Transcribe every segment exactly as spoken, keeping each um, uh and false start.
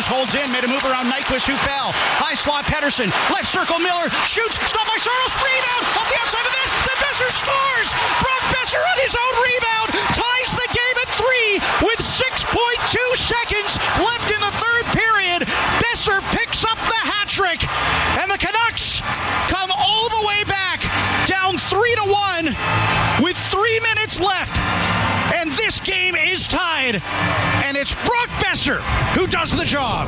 Hughes holds in, made a move around Nyquist, who fell. High slot, Pettersson. Left circle, Miller. Shoots. Stopped by Saros. Rebound. Off the outside of the net. The Besser scores. Brock Besser on his own rebound. Ties the game at three with six point two seconds left in the third period. Besser picks up the hat trick. And the Canucks come all the way back, down three to one with three minutes left. And this game is tied. And it's Brock Besser who does the job.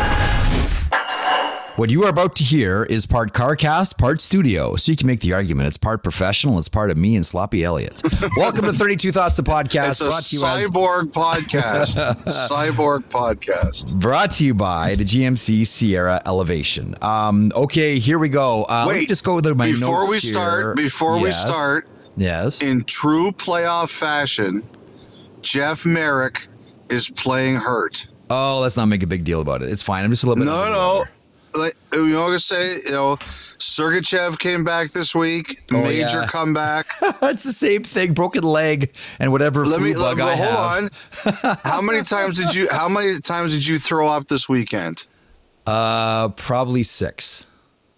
What you are about to hear is part CarCast, part studio. So you can make the argument. It's part professional. It's part of me and Sloppy Elliott. Welcome to thirty-two Thoughts, the podcast. It's a brought to you cyborg as, podcast. Cyborg podcast. Brought to you by the G M C Sierra Elevation. Um, okay, here we go. Uh, Wait, let me just go with my before notes we here. start, before yes. we start, yes, in true playoff fashion, Jeff Merrick is playing hurt. Oh, let's not make a big deal about it. It's fine. I'm just a little bit. No, no. Like, you know what I say? You know, Sergachev came back this week. Oh, major yeah. comeback. It's the same thing. Broken leg and whatever. Let flu me bug let, I hold have. on. How many times did you? How many times did you throw up this weekend? Uh, probably six.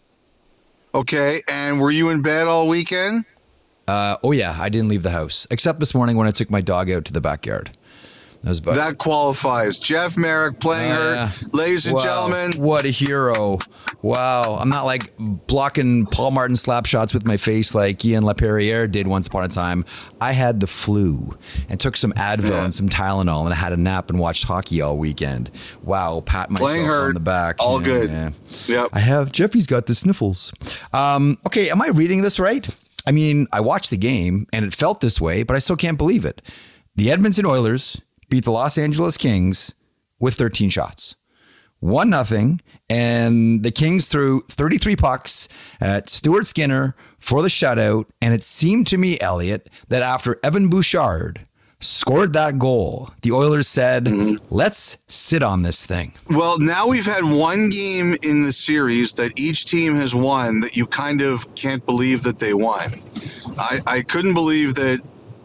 Okay, and were you in bed all weekend? Uh, oh yeah, I didn't leave the house except this morning when I took my dog out to the backyard. That was about That it. qualifies. Jeff Merrick playing Oh, hurt. yeah. Ladies and Wow. gentlemen. What a hero. Wow. I'm not like blocking Paul Martin slap shots with my face like Ian LaPerriere did once upon a time. I had the flu and took some Advil Yeah. and some Tylenol and I had a nap and watched hockey all weekend. Wow. Pat myself Playing hurt. on the back. All Yeah, good. yeah. Yep. I have, Jeffy's got the sniffles. Um, okay. Am I reading this right? I mean, I watched the game and it felt this way, but I still can't believe it. The Edmonton Oilers beat the Los Angeles Kings with thirteen shots. One nothing, and the Kings threw thirty-three pucks at Stuart Skinner for the shutout, and it seemed to me, Elliot, that after Evan Bouchard scored that goal, the Oilers said, mm-hmm. let's sit on this thing. Well, now we've had one game in the series that each team has won that you kind of can't believe that they won. I, I couldn't believe that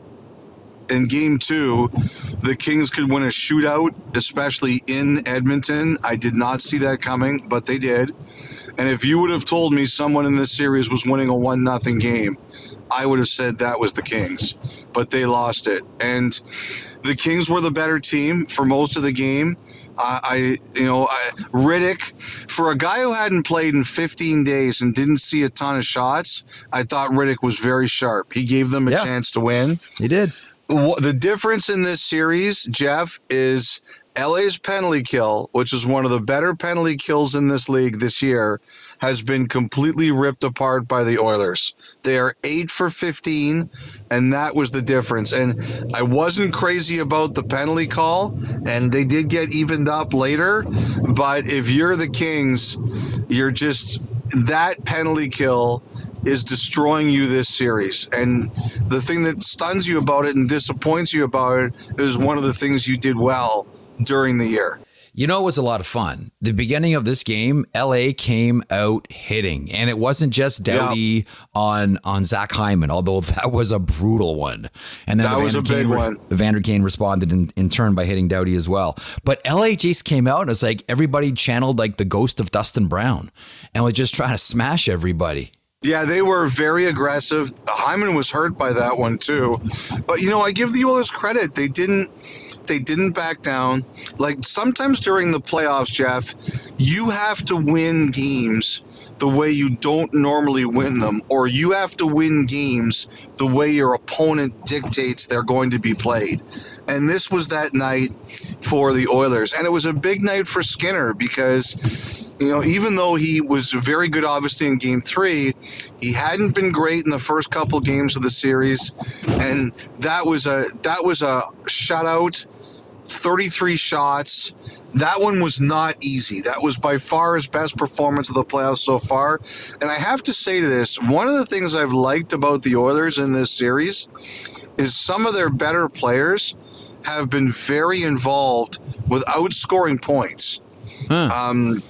in game two, the Kings could win a shootout, especially in Edmonton. I did not see that coming, but they did. And if you would have told me someone in this series was winning a one nothing game, I would have said that was the Kings. But they lost it. And the Kings were the better team for most of the game. Uh, I, you know, I, Riddick, for a guy who hadn't played in fifteen days and didn't see a ton of shots, I thought Riddick was very sharp. He gave them a yeah. chance to win. He did. The difference in this series, Jeff, is L A's penalty kill, which is one of the better penalty kills in this league this year, has been completely ripped apart by the Oilers. They are eight for fifteen, and that was the difference. And I wasn't crazy about the penalty call, and they did get evened up later. But if you're the Kings, you're just that penalty kill is destroying you this series. And the thing that stuns you about it and disappoints you about it is one of the things you did well during the year. You know, it was a lot of fun. The beginning of this game, L A came out hitting, and it wasn't just Doughty yeah. on on Zach Hyman, although that was a brutal one. And then that the was Vander a big Kane, one. The Vander Kane responded in, in turn by hitting Doughty as well. But L A just came out, and it's like everybody channeled like the ghost of Dustin Brown, and was just trying to smash everybody. Yeah, they were very aggressive. Hyman was hurt by that one too. But, you know, I give the Oilers credit. They didn't they didn't back down. Like sometimes during the playoffs, Jeff, you have to win games the way you don't normally win them, or you have to win games the way your opponent dictates they're going to be played. And this was that night for the Oilers. And it was a big night for Skinner because, you know, even though he was very good, obviously, in game three, he hadn't been great in the first couple games of the series. And that was a that was a shutout, thirty-three shots. That one was not easy. That was by far his best performance of the playoffs so far. And I have to say to this, one of the things I've liked about the Oilers in this series is some of their better players have been very involved with outscoring points. Huh. Um,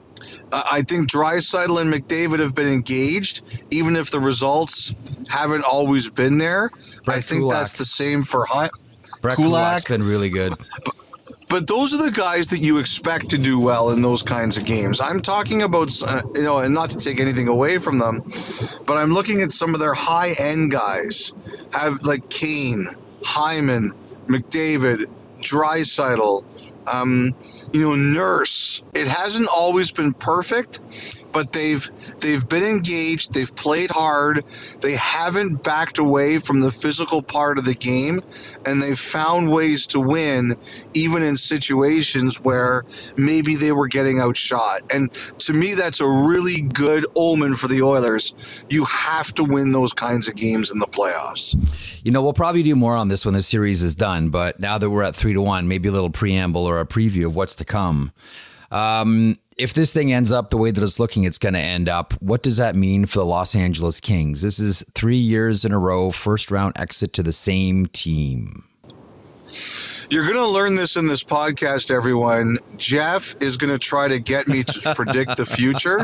I think Draisaitl and McDavid have been engaged, even if the results haven't always been there. Brett I think Kulak. that's the same for Hy- Brett Kulak. Kulak's been really good. but those are the guys that you expect to do well in those kinds of games. I'm talking about, uh, you know, and not to take anything away from them, but I'm looking at some of their high-end guys, have like Kane, Hyman, McDavid, Draisaitl, um, you know, Nurse. It hasn't always been perfect, but they've they've been engaged, they've played hard, they haven't backed away from the physical part of the game, and they've found ways to win even in situations where maybe they were getting outshot. And to me, that's a really good omen for the Oilers. You have to win those kinds of games in the playoffs. You know, we'll probably do more on this when the series is done, but now that we're at three to one, maybe a little preamble or a preview of what's to come. Um, if this thing ends up the way that it's looking, it's going to end up. What does that mean for the Los Angeles Kings? This is three years in a row, first round exit to the same team. You're going to learn this in this podcast, everyone. Jeff is going to try to get me to predict the future.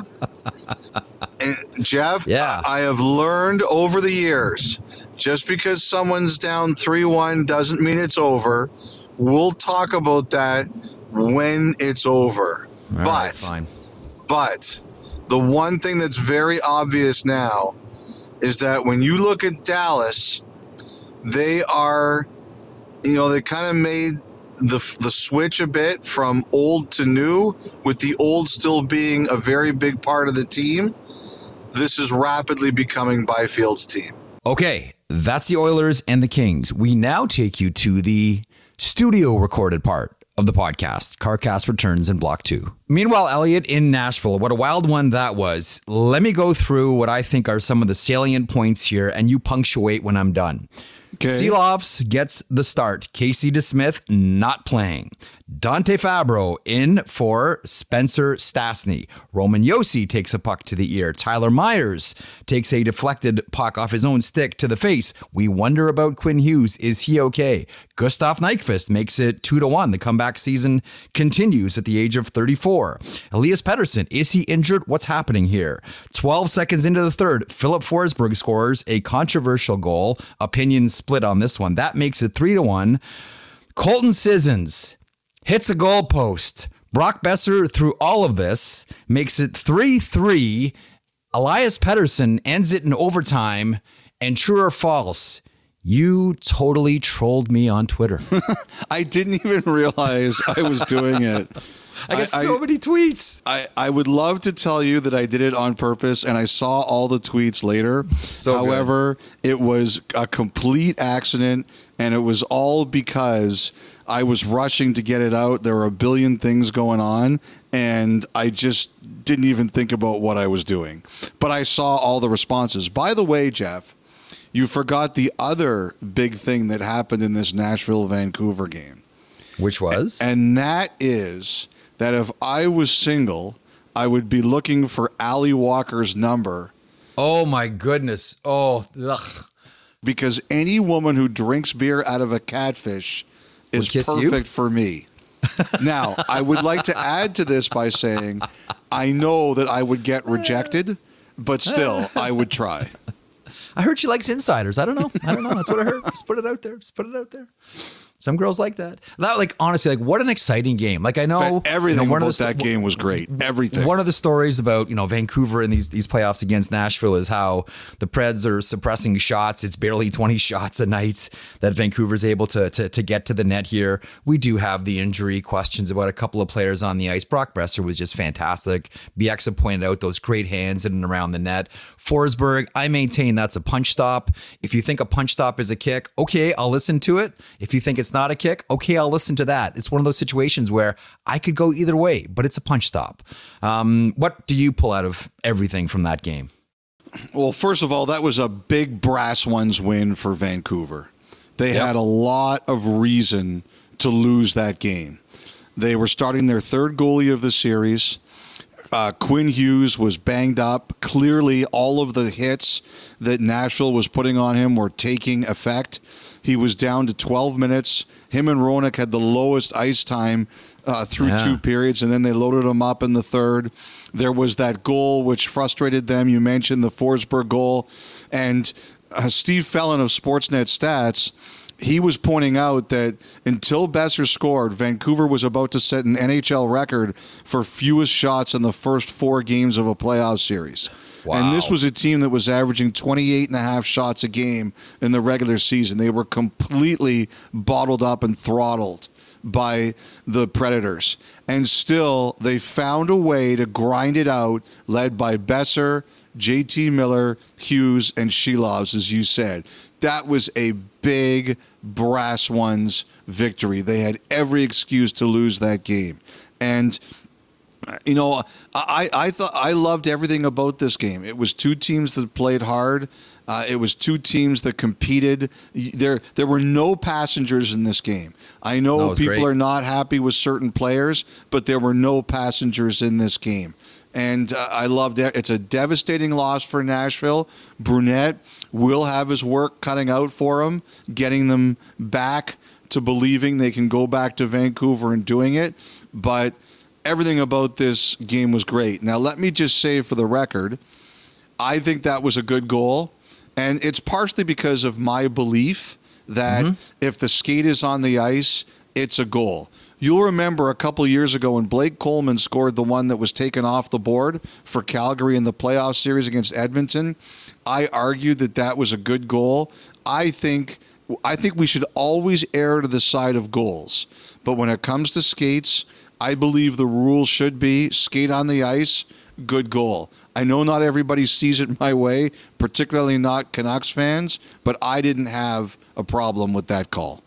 And Jeff, yeah. I have learned over the years, just because someone's down three one doesn't mean it's over. We'll talk about that when it's over. All but, right, fine. but the one thing that's very obvious now is that when you look at Dallas, they are, you know, they kind of made the the switch a bit from old to new, with the old still being a very big part of the team. This is rapidly becoming Byfield's team. Okay, that's the Oilers and the Kings. We now take you to the studio recorded part of the podcast. CarCast returns in block two. Meanwhile, Elliot, in Nashville, what a wild one that was. Let me go through what I think are some of the salient points here, and you punctuate when I'm done. Okay. Seelovs gets the start. Casey DeSmith not playing. Dante Fabro in for Spencer Stastny. Roman Josi takes a puck to the ear. Tyler Myers takes a deflected puck off his own stick to the face. We wonder about Quinn Hughes. Is he okay? Gustav Nyquist makes it two to one. The comeback season continues at the age of thirty-four. Elias Pettersson, is he injured? What's happening here? twelve seconds into the third, Philip Forsberg scores a controversial goal. Opinions split on this one. That makes it three to one. Colton Sissons hits a goal post. Brock Besser, through all of this, makes it three three. Elias Pettersson ends it in overtime. And true or false, you totally trolled me on Twitter. I didn't even realize I was doing it. I got so I, many tweets. I, I would love to tell you that I did it on purpose and I saw all the tweets later. So However, good. It was a complete accident, and it was all because I was rushing to get it out. There were a billion things going on, and I just didn't even think about what I was doing. But I saw all the responses. By the way, Jeff, you forgot the other big thing that happened in this Nashville-Vancouver game. Which was? And that is that if I was single, I would be looking for Ali Walker's number. Oh, my goodness. Oh, ugh. Because any woman who drinks beer out of a catfish is perfect you? for me. Now, I would like to add to this by saying I know that I would get rejected, but still, I would try. I heard she likes insiders. I don't know. I don't know. That's what I heard. Just put it out there. Just put it out there. Some girls like that. That, like, honestly, like, what an exciting game. Like, I know everything you know, one about of the, that game was great. Everything. One of the stories about, you know, Vancouver and these these playoffs against Nashville is how the Preds are suppressing shots. It's barely twenty shots a night that Vancouver's able to to to get to the net here. We do have the injury questions about a couple of players on the ice. Brock Besser was just fantastic. Bieksa pointed out those great hands in and around the net. Forsberg, I maintain that's a punch stop. If you think a punch stop is a kick, okay, I'll listen to it. If you think it's not a kick, okay, I'll listen to that. It's one of those situations where I could go either way, but it's a punch stop. Um, what do you pull out of everything from that game? Well, first of all, that was a big brass ones win for Vancouver. They yep. had a lot of reason to lose that game. They were starting their third goalie of the series. Uh, Quinn Hughes was banged up. Clearly, all of the hits that Nashville was putting on him were taking effect. He was down to twelve minutes. Him and Roenick had the lowest ice time uh, through yeah. two periods, and then they loaded him up in the third. There was that goal which frustrated them. You mentioned the Forsberg goal. And uh, Steve Fellon of Sportsnet Stats, he was pointing out that until Besser scored, Vancouver was about to set an N H L record for fewest shots in the first four games of a playoff series. Wow. And this was a team that was averaging twenty-eight and a half shots a game in the regular season. They were completely bottled up and throttled by the Predators. And still, they found a way to grind it out, led by Besser, J T Miller, Hughes, and Shilovs, as you said. That was a big brass ones victory. They had every excuse to lose that game. And you know, I, I thought I loved everything about this game. It was two teams that played hard. Uh, it was two teams that competed. There, there were no passengers in this game. I know no, people great. are not happy with certain players, but there were no passengers in this game. And uh, I loved it. It's a devastating loss for Nashville. Brunette will have his work cutting out for him, getting them back to believing they can go back to Vancouver and doing it. But everything about this game was great. Now, let me just say for the record, I think that was a good goal. And it's partially because of my belief that mm-hmm. if the skate is on the ice, it's a goal. You'll remember a couple years ago when Blake Coleman scored the one that was taken off the board for Calgary in the playoff series against Edmonton. I argued that that was a good goal. I think I think we should always err to the side of goals. But when it comes to skates, I believe the rule should be skate on the ice, good goal. I know not everybody sees it my way, particularly not Canucks fans, but I didn't have a problem with that call.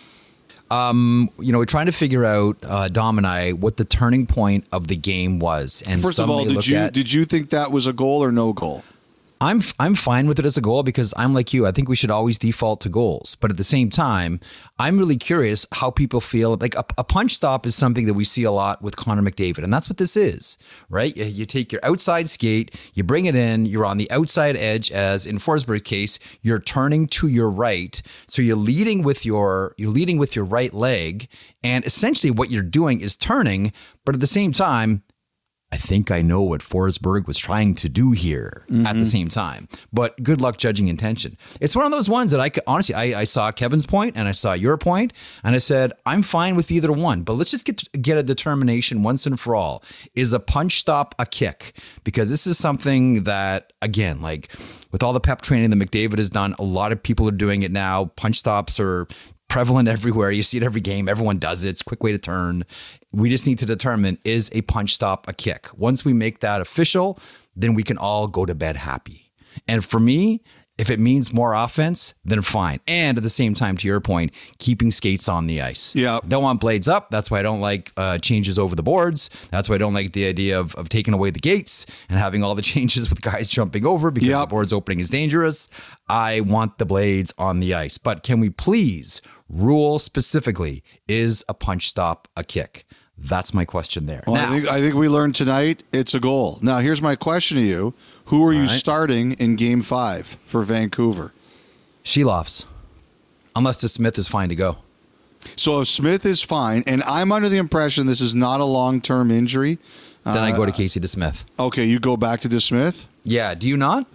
Um, you know, we're trying to figure out, uh, Dom and I, what the turning point of the game was. And first of all, did you at, did you think that was a goal or no goal? I'm I'm fine with it as a goal because I'm like you. I think we should always default to goals. But at the same time, I'm really curious how people feel. Like a, a punch stop is something that we see a lot with Connor McDavid. And that's what this is, right? You, you take your outside skate, you bring it in, you're on the outside edge, as in Forsberg's case, you're turning to your right. So you're leading with your you're leading with your right leg. And essentially what you're doing is turning, but at the same time, I think I know what Forsberg was trying to do here mm-hmm. at the same time, but good luck judging intention. It's one of those ones that I could, honestly, I, I saw Kevin's point and I saw your point and I said, I'm fine with either one, but let's just get, get a determination once and for all. Is a punch stop a kick? Because this is something that, again, like with all the pep training that McDavid has done, a lot of people are doing it now. Punch stops are prevalent everywhere. You see it every game. Everyone does it. It's a quick way to turn. We just need to determine, is a punch stop a kick? Once we make that official, then we can all go to bed happy. And for me, if it means more offense, then fine. And at the same time, to your point, keeping skates on the ice. Yeah. Don't want blades up. That's why I don't like uh, changes over the boards. That's why I don't like the idea of, of taking away the gates and having all the changes with guys jumping over because yep. the board's opening is dangerous. I want the blades on the ice. But can we please rule specifically, is a punch stop a kick? That's my question there. Well, now, I think I think we learned tonight it's a goal. Now, here's my question to you. Who are you right. starting in game five for Vancouver? Shilovs. Unless the Smith is fine to go. So if Smith is fine, and I'm under the impression this is not a long-term injury. Then uh, I go to Casey DeSmith. Okay, you go back to DeSmith? Yeah, do you not?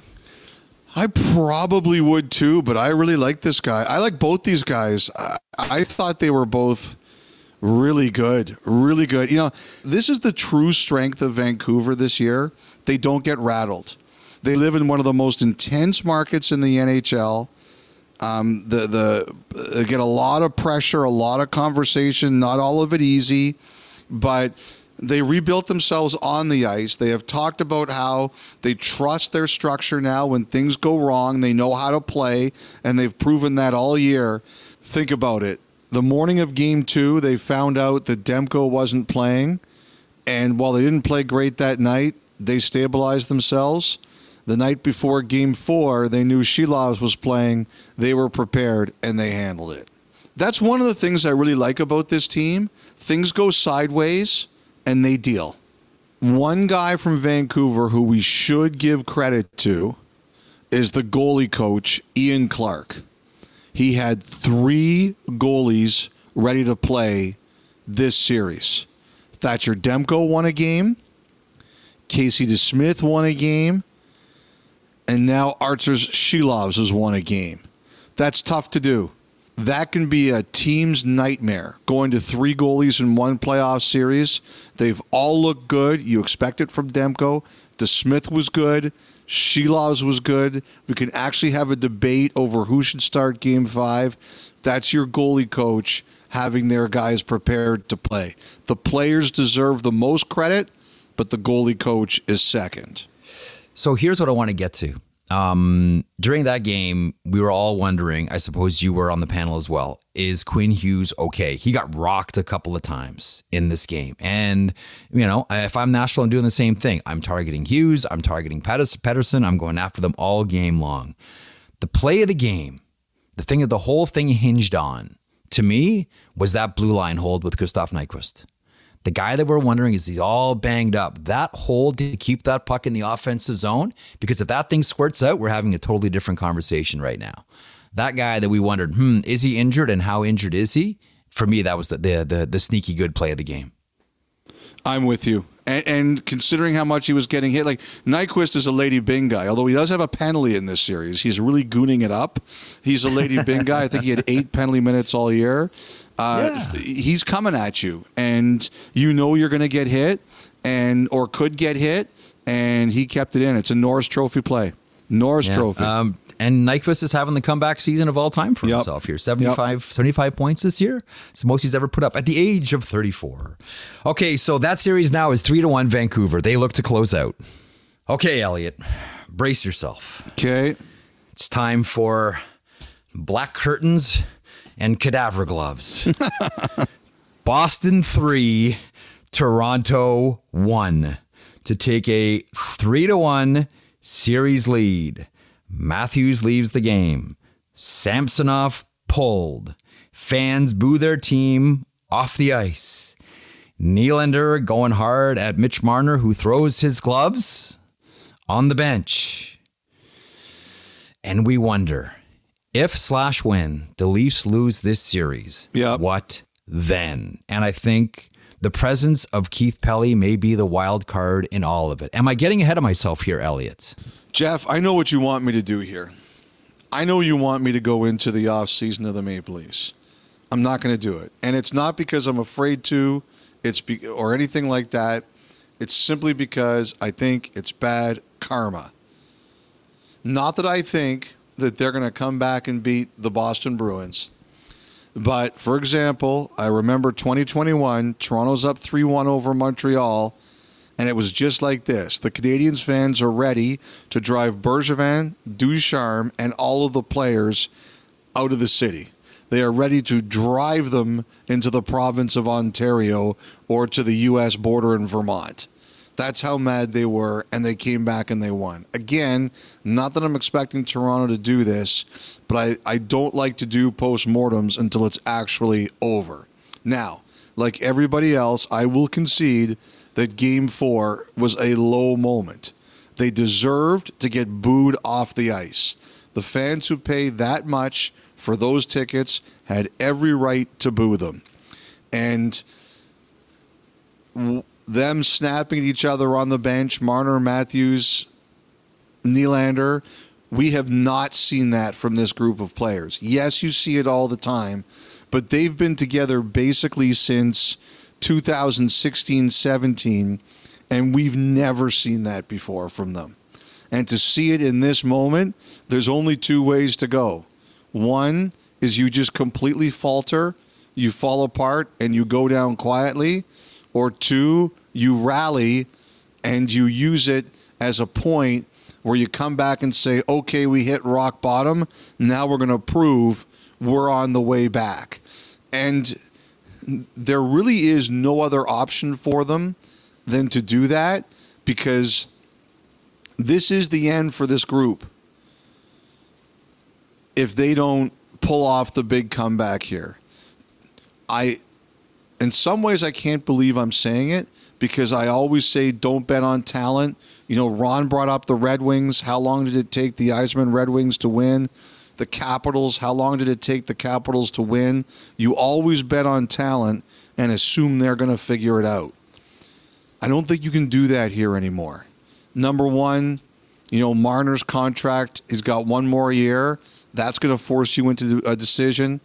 I probably would too, but I really like this guy. I like both these guys. I, I thought they were both really good, really good. You know, this is the true strength of Vancouver this year. They don't get rattled. They live in one of the most intense markets in the N H L. Um, the the they get a lot of pressure, a lot of conversation, not all of it easy, but they rebuilt themselves on the ice. They have talked about how they trust their structure now. When things go wrong, they know how to play, and they've proven that all year. Think about it. The morning of game two, they found out that Demko wasn't playing, and while they didn't play great that night, they stabilized themselves. The night before game four, they knew Shilovs was playing, they were prepared, and they handled it. That's one of the things I really like about this team. Things go sideways, and they deal. One guy from Vancouver who we should give credit to is the goalie coach, Ian Clark. He had three goalies ready to play this series. Thatcher Demko won a game. Casey DeSmith won a game. And now Arturs Shilovs has won a game. That's tough to do. that can be a team's nightmare. Going to three goalies in one playoff series. They've all looked good. You expect it from Demko. DeSmith was good. Shilovs was good. We can actually have a debate over who should start game five. That's your goalie coach having their guys prepared to play. The players deserve the most credit, but the goalie coach is second. So here's what I want to get to. Um, during that game, we were all wondering, I suppose you were on the panel as well, is Quinn Hughes okay? He got rocked a couple of times in this game. And, you know, if I'm Nashville, I'm doing the same thing. I'm targeting Hughes. I'm targeting Pettersson. I'm going after them all game long. The play of the game, the thing that the whole thing hinged on, to me, was that blue line hold with Gustav Nyquist. The guy that we're wondering, is he's all banged up. That hold to keep that puck in the offensive zone, because if that thing squirts out, we're having a totally different conversation right now. That guy that we wondered, hmm, is he injured and how injured is he? For me, that was the the the, the sneaky good play of the game. I'm with you. And, and considering how much he was getting hit, like Nyquist is a Lady Byng guy, although he does have a penalty in this series. He's really gooning it up. He's a Lady Byng guy. I think he had eight penalty minutes all year. Uh, yeah. He's coming at you, and you know you're going to get hit, and or could get hit, and he kept it in. It's a Norris Trophy play. Norris yeah. Trophy. Um, and Nyquist is having the comeback season of all time for yep. himself here. seventy-five, yep. seventy-five points this year. It's the most he's ever put up at the age of thirty-four. Okay, so that series now is three to one Vancouver. They look to close out. Okay, Elliot, brace yourself. Okay. It's time for black curtains and cadaver gloves. Boston three, Toronto one to take a three to one series lead. Matthews leaves the game. Samsonov pulled. Fans boo their team off the ice. Nylander going hard at Mitch Marner, who throws his gloves on the bench. And we wonder, if slash when the Leafs lose this series, yep. what then? And I think the presence of Keith Pelly may be the wild card in all of it. Am I getting ahead of myself here, Elliot? Jeff, I know what you want me to do here. I know you want me to go into the offseason of the Maple Leafs. I'm not going to do it. And it's not because I'm afraid to, it's be- or anything like that. It's simply because I think it's bad karma. Not that I think that they're going to come back and beat the Boston Bruins. But, for example, I remember twenty twenty-one, Toronto's up three one over Montreal, and it was just like this. The Canadiens fans are ready to drive Bergevin, Ducharme, and all of the players out of the city. They are ready to drive them into the province of Ontario or to the U S border in Vermont. That's how mad they were, and they came back and they won. Again, not that I'm expecting Toronto to do this, but I, I don't like to do postmortems until it's actually over. Now, like everybody else, I will concede that Game four was a low moment. They deserved to get booed off the ice. The fans who paid that much for those tickets had every right to boo them. And w- them snapping at each other on the bench, Marner, Matthews, Nylander, we have not seen that from this group of players. Yes, you see it all the time, but they've been together basically since two thousand sixteen seventeen, and we've never seen that before from them. And to see it in this moment, there's only two ways to go. One is you just completely falter, you fall apart, and you go down quietly. Or two, you rally and you use it as a point where you come back and say, okay, we hit rock bottom. Now we're going to prove we're on the way back. And there really is no other option for them than to do that, because this is the end for this group if they don't pull off the big comeback here. I... In some ways, I can't believe I'm saying it, because I always say don't bet on talent. You know, Ron brought up the Red Wings. How long did it take the Yzerman Red Wings to win? The Capitals, how long did it take the Capitals to win? You always bet on talent and assume they're going to figure it out. I don't think you can do that here anymore. Number one, you know, Marner's contract, he's got one more year. That's going to force you into a decision.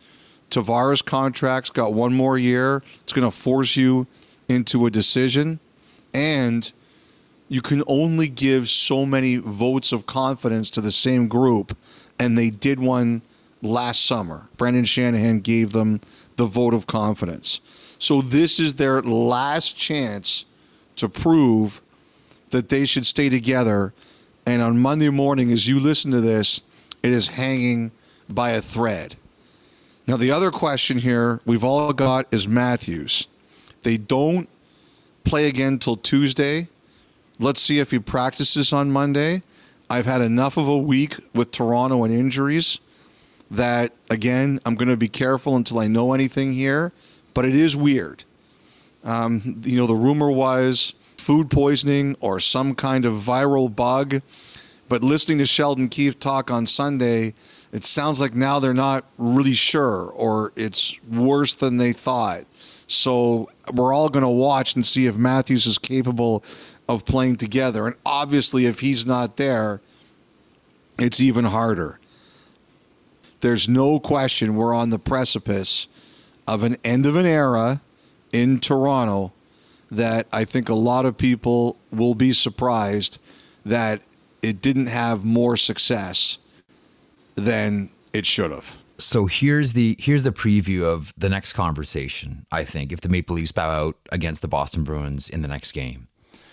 Tavares' contract's got one more year. It's going to force you into a decision. And you can only give so many votes of confidence to the same group. And they did one last summer. Brendan Shanahan gave them the vote of confidence. So this is their last chance to prove that they should stay together. And on Monday morning, as you listen to this, it is hanging by a thread. Now, the other question here we've all got is Matthews. They don't play again till Tuesday. Let's see if he practices on Monday. I've had enough of a week with Toronto and injuries that, again, I'm going to be careful until I know anything here. But it is weird. Um, you know, the rumor was food poisoning or some kind of viral bug. But listening to Sheldon Keefe talk on Sunday, it sounds like now they're not really sure, or it's worse than they thought. So we're all going to watch and see if Matthews is capable of playing together. And obviously, if he's not there, it's even harder. There's no question we're on the precipice of an end of an era in Toronto that I think a lot of people will be surprised that it didn't have more success than it should have. So here's the here's the preview of the next conversation, I think, if the Maple Leafs bow out against the Boston Bruins in the next game.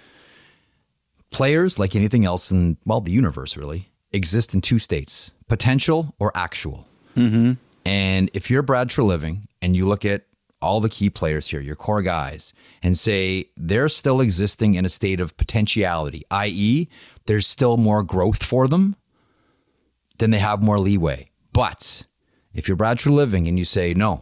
Players, like anything else in, well, the universe really, exist in two states, potential or actual. Mm-hmm. And if you're Brad Treliving and you look at all the key players here, your core guys, and say they're still existing in a state of potentiality, that is, there's still more growth for them, then they have more leeway. But if you're Brad Treliving and you say, no,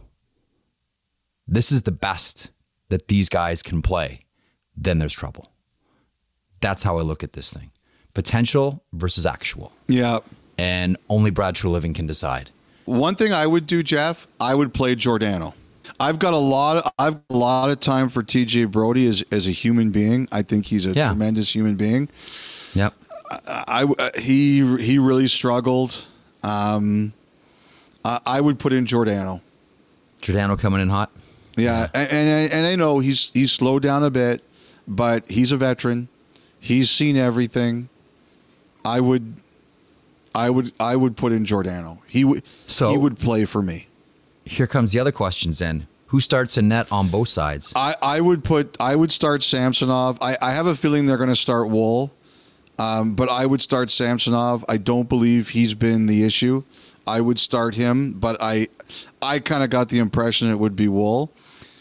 this is the best that these guys can play, then there's trouble. That's how I look at this thing. Potential versus actual. Yeah. And only Brad Treliving can decide. One thing I would do, Jeff, I would play Giordano. I've got a lot of, I've got a lot of time for T J Brody as as a human being. I think he's a yeah. tremendous human being. Yep. I, I he he really struggled. Um, I, I would put in Giordano. Giordano coming in hot. Yeah, yeah. And, and and I know he's he's slowed down a bit, but he's a veteran. He's seen everything. I would, I would, I would put in Giordano. He would. So he would play for me. Here comes the other questions then. Who starts in net on both sides? I, I would put I would start Samsonov. I, I have a feeling they're going to start Wool, um, but I would start Samsonov. I don't believe he's been the issue. I would start him, but I I kind of got the impression it would be Wool.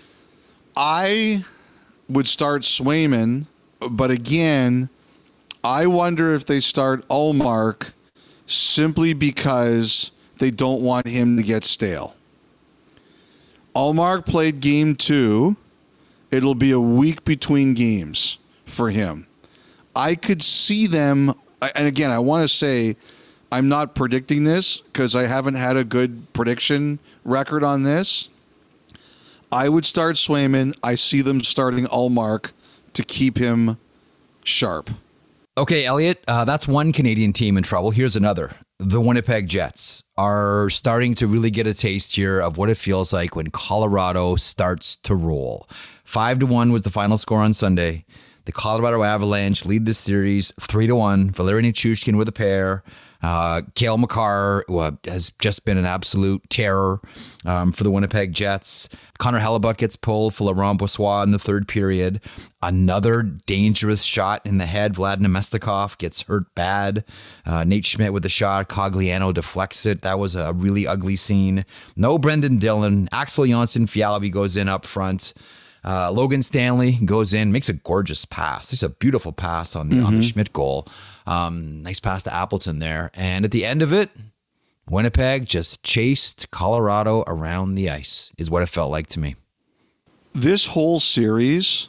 I would start Swayman, but again, I wonder if they start Ullmark simply because they don't want him to get stale. Ullmark played game two. It'll be a week between games for him. I could see them, and again, I want to say I'm not predicting this because I haven't had a good prediction record on this. I would start Swayman. I see them starting Ullmark to keep him sharp. Okay, Elliot, uh, that's one Canadian team in trouble. Here's another. The Winnipeg Jets are starting to really get a taste here of what it feels like when Colorado starts to roll. Five to one was the final score on Sunday. The Colorado Avalanche lead this series three to one. Valeri Nichushkin with a pair. Uh, Cale Makar, who uh, has just been an absolute terror um, for the Winnipeg Jets. Connor Hellebuck gets pulled for Laurent Brossoit in the third period. Another dangerous shot in the head. Vlad Nemestikov gets hurt bad. Uh, Nate Schmidt with the shot. Cogliano deflects it. That was a really ugly scene. No Brendan Dillon. Axel Jonsson-Fjällby goes in up front. Uh, Logan Stanley goes in, makes a gorgeous pass. It's a beautiful pass on the mm-hmm. on the Schmidt goal. Um, nice pass to Appleton there. And at the end of it, Winnipeg just chased Colorado around the ice, is what it felt like to me. This whole series,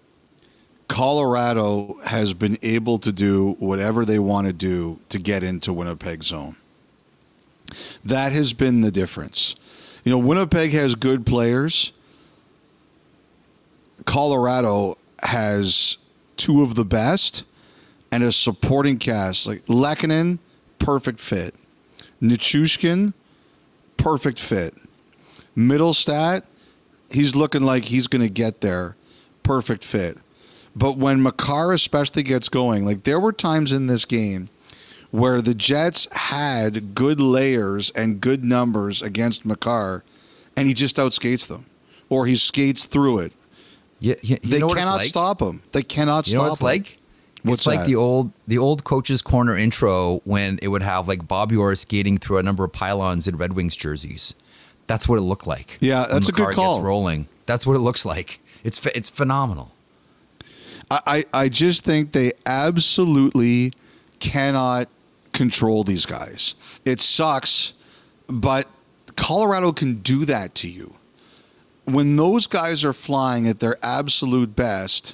Colorado has been able to do whatever they want to do to get into Winnipeg zone. That has been the difference. You know, Winnipeg has good players. Colorado has two of the best and a supporting cast. Like Lehkonen, perfect fit. Nichushkin, perfect fit. Middlestat, he's looking like he's going to get there. Perfect fit. But when Makar especially gets going, like there were times in this game where the Jets had good layers and good numbers against Makar, and he just outskates them, or he skates through it. Yeah, you, you they know what cannot it's like? stop him. They cannot You stop know what it's him. like? What's it's like that? the old the old coach's corner intro when it would have like Bobby Orr skating through a number of pylons in Red Wings jerseys. That's what it looked like. Yeah, when that's a good Makar call. Gets rolling. That's what it looks like. It's ph- it's phenomenal. I, I, I just think they absolutely cannot control these guys. It sucks, but Colorado can do that to you. When those guys are flying at their absolute best,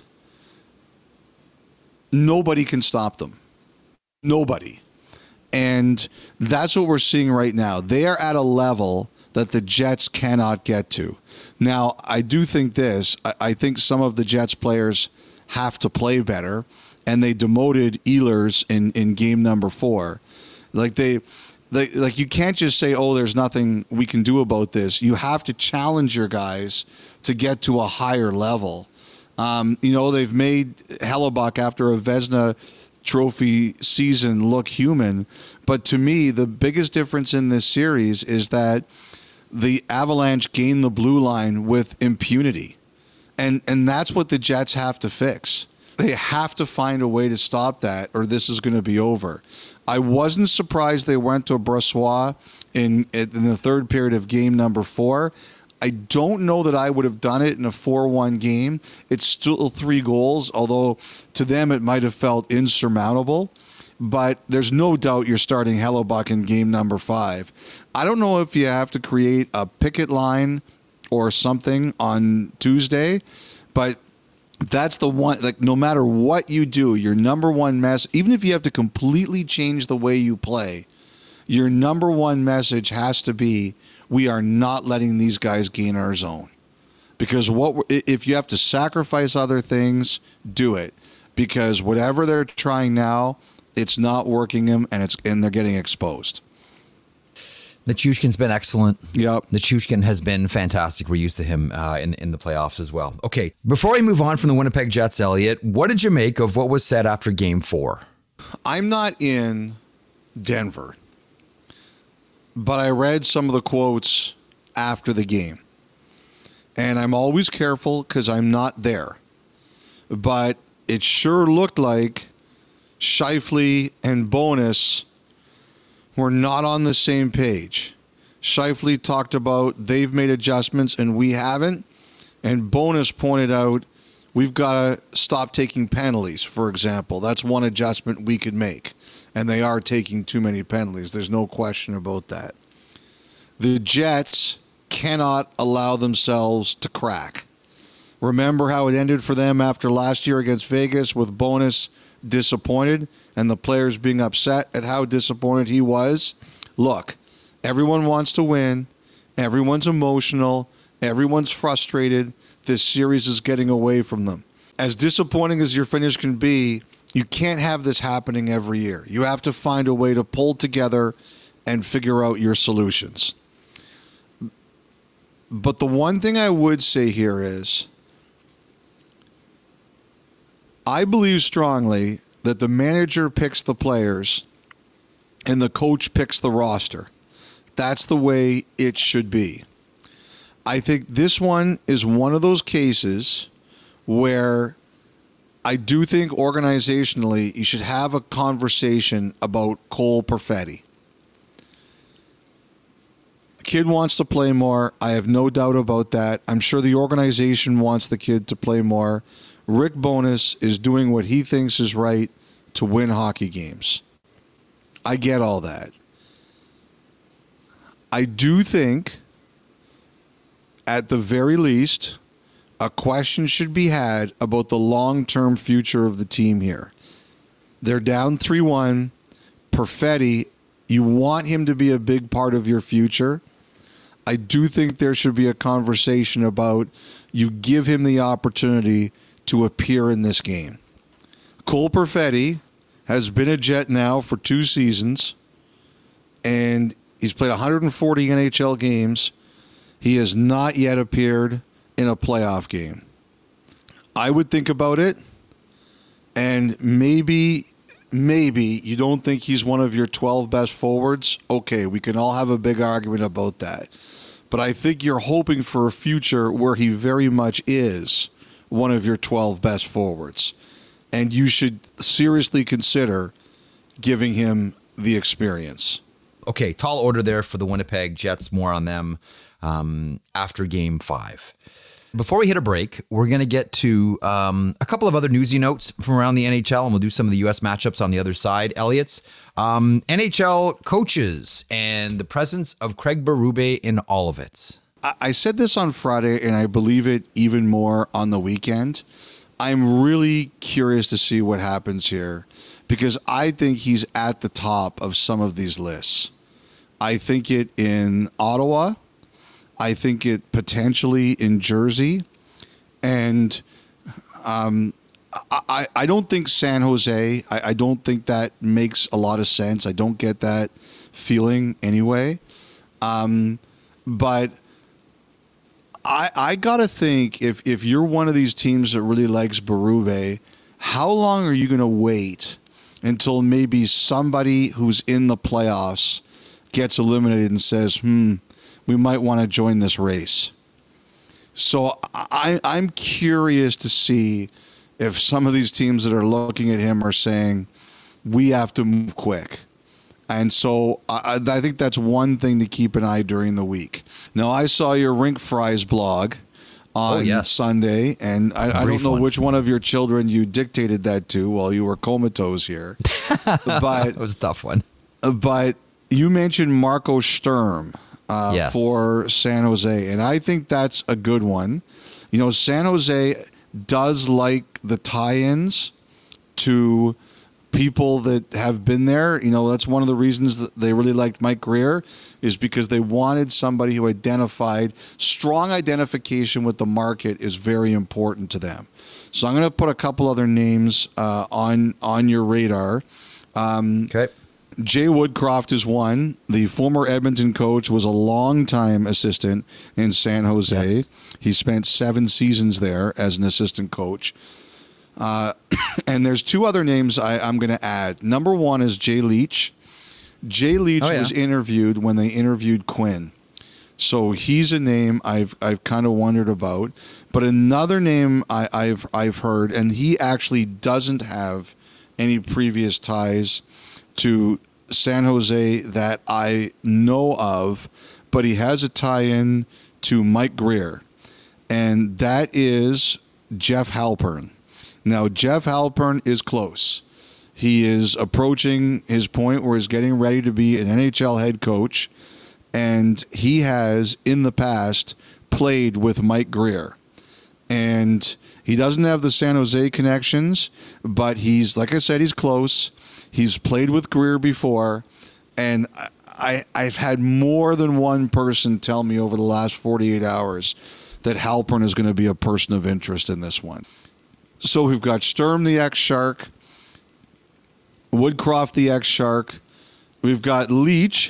nobody can stop them. Nobody. And that's what we're seeing right now. They are at a level that the Jets cannot get to. Now, I do think this. I, I think some of the Jets players have to play better, and they demoted Ehlers in, in game number four. Like they, they, like you can't just say, "Oh, there's nothing we can do about this." You have to challenge your guys to get to a higher level. Um, you know, they've made Hellebuck after a Vezina Trophy season look human, but to me, the biggest difference in this series is that the Avalanche gained the blue line with impunity. And and that's what the Jets have to fix. They have to find a way to stop that, or this is going to be over. I wasn't surprised they went to Brossoit in in the third period of game number four. I don't know that I would have done it in a four one game. It's still three goals, although to them it might have felt insurmountable. But there's no doubt you're starting Hellebuck in game number five. I don't know if you have to create a picket line or something on Tuesday, but that's the one, like no matter what you do, your number one mess, even if you have to completely change the way you play, your number one message has to be, we are not letting these guys gain our zone. Because what if you have to sacrifice other things, do it. Because whatever they're trying now, it's not working them, and it's and they're getting exposed. Nichushkin's been excellent. Yep. Nichushkin has been fantastic. We're used to him uh, in, in the playoffs as well. Okay, before we move on from the Winnipeg Jets, Elliot, what did you make of what was said after game four? I'm not in Denver, but I read some of the quotes after the game. And I'm always careful because I'm not there. But it sure looked like Scheifele and Bowness were not on the same page. Scheifele talked about they've made adjustments and we haven't. And Bowness pointed out we've got to stop taking penalties, for example. That's one adjustment we could make. And they are taking too many penalties. There's no question about that. The Jets cannot allow themselves to crack. Remember how it ended for them after last year against Vegas with Bowness disappointed and the players being upset at how disappointed he was? Look, everyone wants to win. Everyone's emotional. Everyone's frustrated. This series is getting away from them. As disappointing as your finish can be, you can't have this happening every year. You have to find a way to pull together and figure out your solutions. But the one thing I would say here is, I believe strongly that the manager picks the players and the coach picks the roster. That's the way it should be. I think this one is one of those cases where I do think organizationally you should have a conversation about Cole Perfetti. The kid wants to play more. I have no doubt about that. I'm sure the organization wants the kid to play more. Rick Bowness is doing what he thinks is right to win hockey games. I get all that. I do think, at the very least, a question should be had about the long-term future of the team here. They're down three one. Perfetti, you want him to be a big part of your future. I do think there should be a conversation about you give him the opportunity to appear in this game. Cole Perfetti has been a Jet now for two seasons, and he's played one hundred forty N H L games. He has not yet appeared in a playoff game. I would think about it, and maybe, maybe you don't think he's one of your twelve best forwards. Okay, we can all have a big argument about that. But I think you're hoping for a future where he very much is one of your twelve best forwards. And you should seriously consider giving him the experience. Okay, tall order there for the Winnipeg Jets. More on them um, after game five. Before we hit a break, we're going to get to um, a couple of other newsy notes from around the N H L, and we'll do some of the U S matchups on the other side. Elliott's um, N H L coaches and the presence of Craig Berube in all of it. I said this on Friday, and I believe it even more on the weekend. I'm really curious to see what happens here because I think he's at the top of some of these lists. I think it in Ottawa. I think it potentially in Jersey. And um, I, I don't think San Jose, I, I don't think that makes a lot of sense. I don't get that feeling anyway. Um, but I I got to think if, if you're one of these teams that really likes Berube, how long are you going to wait until maybe somebody who's in the playoffs gets eliminated and says, hmm, we might want to join this race? So I, I'm curious to see if some of these teams that are looking at him are saying, we have to move quick. And so I, I think that's one thing to keep an eye during the week. Now, I saw your Rink Fries blog on oh, yes. Sunday, and I, I don't know one. which one of your children you dictated that to while you were comatose here. But it was a tough one. But you mentioned Marco Sturm. Uh, yes. for San Jose. And I think that's a good one. You know, San Jose does like the tie-ins to people that have been there. You know, that's one of the reasons that they really liked Mike Grier is because they wanted somebody who identified, strong identification with the market is very important to them. So I'm going to put a couple other names uh, on, on your radar. Um, okay. Jay Woodcroft is one. The former Edmonton coach was a longtime assistant in San Jose. Yes. He spent seven seasons there as an assistant coach. Uh, and there's two other names I, I'm going to add. Number one is Jay Leach. Jay Leach oh, yeah. was interviewed when they interviewed Quinn. So he's a name I've I've kind of wondered about. But another name I, I've I've heard, and he actually doesn't have any previous ties to San Jose that I know of, but he has a tie-in to Mike Grier, and that is Jeff Halpern. Now, Jeff Halpern is close. He is approaching his point where he's getting ready to be an N H L head coach, and he has, in the past, played with Mike Grier. And he doesn't have the San Jose connections, but he's, like I said, he's close. He's played with Grier before, and I, I've had more than one person tell me over the last forty-eight hours that Halpern is going to be a person of interest in this one. So we've got Sturm, the ex-Shark, Woodcroft, the ex-Shark. We've got Leach,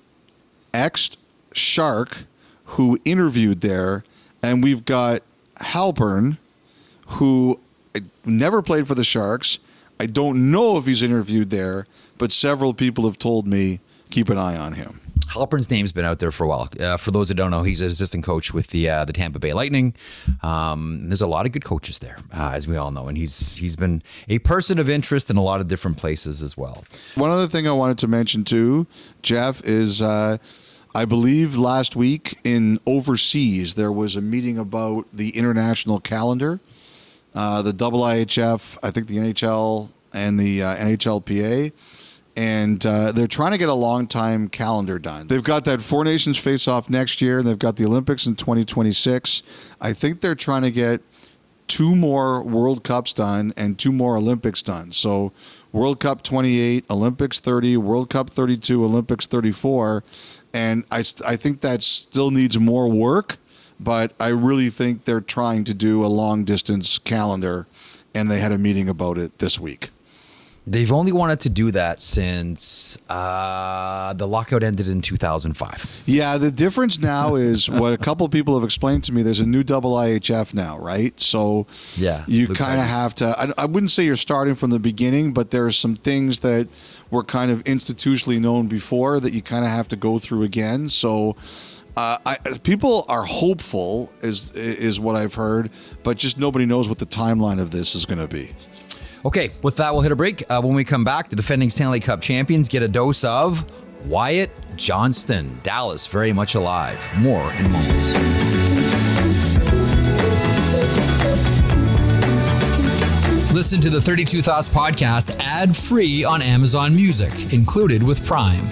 ex-Shark, who interviewed there, and we've got Halpern, who never played for the Sharks. I don't know if he's interviewed there, but several people have told me keep an eye on him. Halpern's name's been out there for a while. Uh, for those that don't know, he's an assistant coach with the uh, the Tampa Bay Lightning. Um, there's a lot of good coaches there, uh, as we all know, and he's he's been a person of interest in a lot of different places as well. One other thing I wanted to mention too, Jeff, is uh, I believe last week in overseas there was a meeting about the international calendar. Uh, the I I H F, I think the N H L and the uh, N H L P A, and uh, they're trying to get a long-time calendar done. They've got that Four Nations face-off next year, and they've got the Olympics in twenty twenty-six. I think they're trying to get two more World Cups done and two more Olympics done. So World Cup twenty-eight, Olympics thirty, World Cup thirty-two, Olympics thirty-four, and I, I think that still needs more work. But I really think they're trying to do a long-distance calendar, and they had a meeting about it this week. They've only wanted to do that since uh, the lockout ended in two thousand five. Yeah, the difference now is what a couple of people have explained to me. There's a new double I H F now, right? So yeah, you kind of have to, I, I wouldn't say you're starting from the beginning, but there are some things that were kind of institutionally known before that you kind of have to go through again. So uh, I, people are hopeful, is, is what I've heard, but just nobody knows what the timeline of this is going to be. Okay, with that, we'll hit a break. Uh, when we come back, the defending Stanley Cup champions get a dose of Wyatt Johnston. Dallas very much alive. More in moments. Listen to the thirty-two Thoughts podcast ad-free on Amazon Music, included with Prime.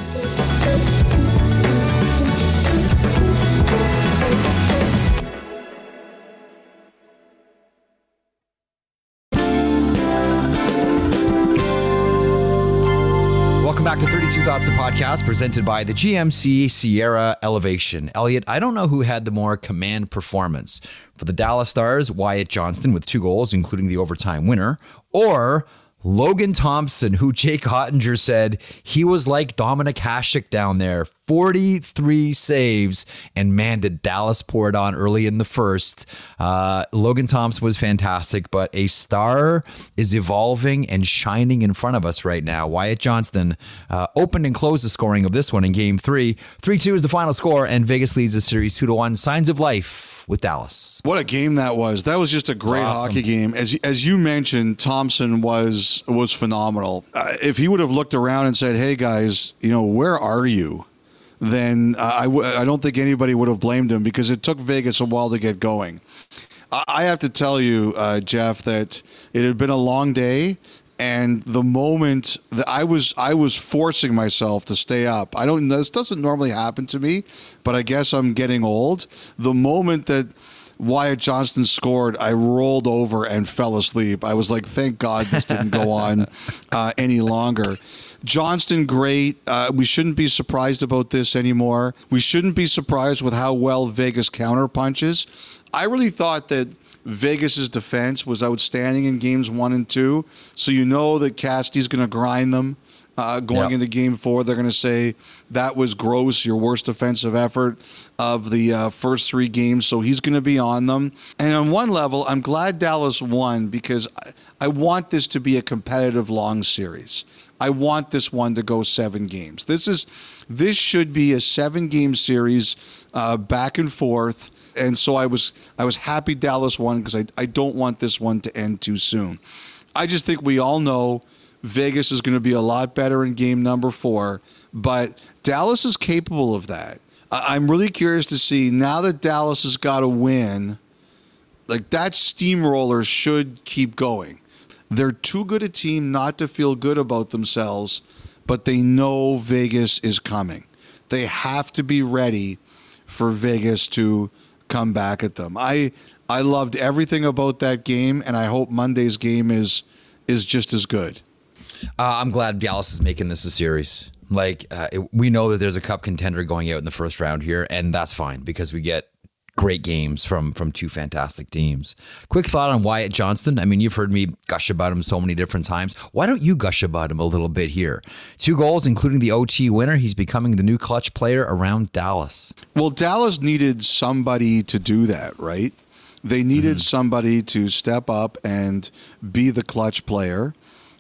Back to thirty-two Thoughts, the podcast presented by the G M C Sierra Elevation. Elliot, I don't know who had the more command performance. For the Dallas Stars, Wyatt Johnston with two goals, including the overtime winner, or Logan Thompson, who Jake Ottinger said he was like Dominic Hasek down there. forty-three saves, and man, did Dallas pour it on early in the first. Uh, Logan Thompson was fantastic, but a star is evolving and shining in front of us right now. Wyatt Johnston uh, opened and closed the scoring of this one in game three. three two is the final score, and Vegas leads the series two to one. Signs of life with Dallas. What a game that was. That was just a great awesome. hockey game. As as you mentioned, Thompson was was phenomenal. Uh, if he would have looked around and said, hey guys, you know, where are you? Then uh, I, w- I don't think anybody would have blamed him, because it took Vegas a while to get going. I, I have to tell you, uh, Jeff, that it had been a long day. And the moment that I was, I was forcing myself to stay up. I don't. This doesn't normally happen to me, but I guess I'm getting old. The moment that Wyatt Johnston scored, I rolled over and fell asleep. I was like, thank God this didn't go on uh, any longer. Johnston, great. Uh, we shouldn't be surprised about this anymore. We shouldn't be surprised with how well Vegas counterpunches. I really thought that Vegas's defense was outstanding in games one and two. So you know that Cassidy's going to grind them uh, going yep. into game four. They're going to say that was gross, your worst defensive effort of the uh, first three games. So he's going to be on them. And on one level, I'm glad Dallas won, because I, I want this to be a competitive long series. I want this one to go seven games. This is this should be a seven-game series, uh, back and forth. And so I was I was happy Dallas won, because I, I don't want this one to end too soon. I just think we all know Vegas is going to be a lot better in game number four, but Dallas is capable of that. I, I'm really curious to see, now that Dallas has got a win, like that steamroller should keep going. They're too good a team not to feel good about themselves, but they know Vegas is coming. They have to be ready for Vegas to come back at them. I I loved everything about that game, and I hope Monday's game is is just as good. Uh, I'm glad Dallas is making this a series. Like uh, it, we know that there's a cup contender going out in the first round here, and that's fine, because we get great games from from two fantastic teams. Quick thought on Wyatt Johnston. I mean, you've heard me gush about him so many different times. Why don't you gush about him a little bit here? Two goals, including the O T winner. He's becoming the new clutch player around Dallas. Well, Dallas needed somebody to do that, right? They needed mm-hmm. somebody to step up and be the clutch player,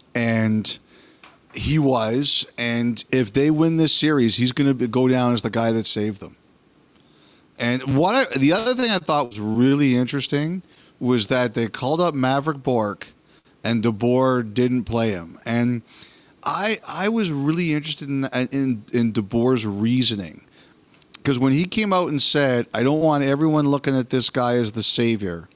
and he was. And if they win this series, he's going to go down as the guy that saved them. And what I, the other thing I thought was really interesting was that they called up Maverick Bourque, and DeBoer didn't play him. And I I was really interested in in, in DeBoer's reasoning, because when he came out and said, "I don't want everyone looking at this guy as the savior,"